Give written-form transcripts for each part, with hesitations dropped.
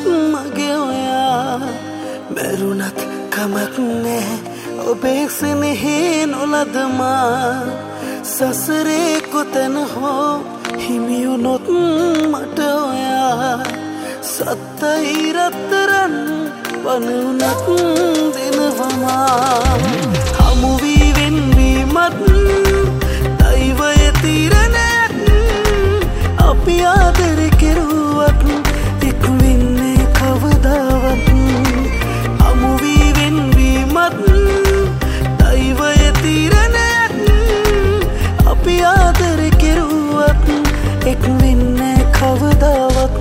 මගේ ඔයා මැරුණත් කමක් නෑ ඔබේ සෙනෙහි නොලදමා සසරේ කොතැන හෝ හිමියුනොත් මට ඔයා සත්තයි රත්තරන් වනුනත් දෙනවමා හමුවී වෙන්වීමත් දෛවය තීරණයක් අපි ආදරේ කෙරුවත් එක් වෙන්නේ කවදාවත් හමුවී වෙන්වීමත් දෛවය තීරණයක් අපි ආදරේ කෙරුවත් එක් වෙන්නේ කවදාවත්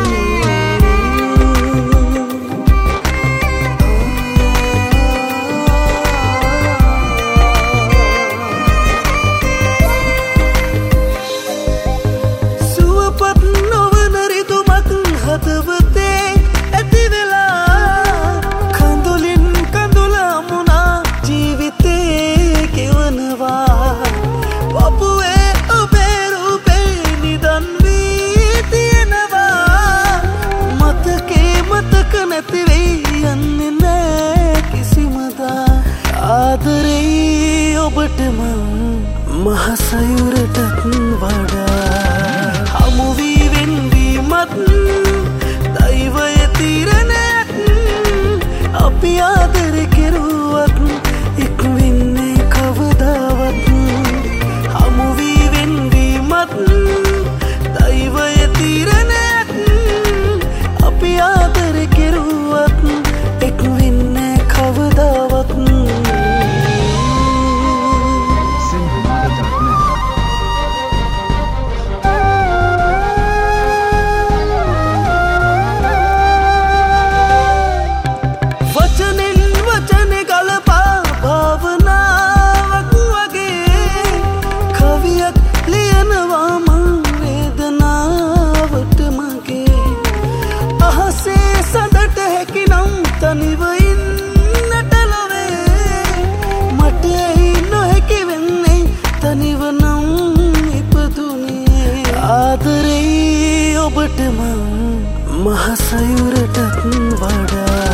ආදරේ ඔබටම මහසයුරටත් වඩා හමුවී වෙන්වීමත් දෛවය තීරණයක් අපි ආදරේ කෙරුවත් එක් වෙන්නේ කවදාවත් හමුවී වෙන්වීමත් දෛවය තීරණයක් අපි ආදරේ කෙරුවත් එක් වෙන්නේ කවදාවත් ආදරේ ඔබටම මහසයුරටත් වඩා